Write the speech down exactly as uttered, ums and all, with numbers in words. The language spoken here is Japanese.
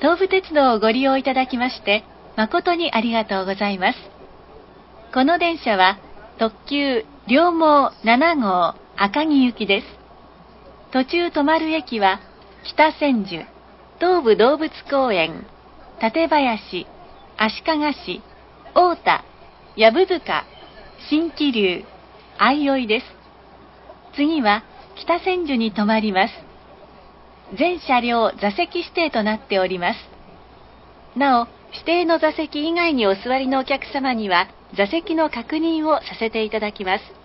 東武鉄道をご利用いただきまして誠にありがとうございます。この電車は特急両毛なな号赤城行きです。途中止まる駅は北千住、東武動物公園、館林、足利市、太田、藪塚、新桐生、相生です。次は北千住に停まります。全車両座席指定となっております。なお、指定の座席以外にお座りのお客様には座席の確認をさせていただきます。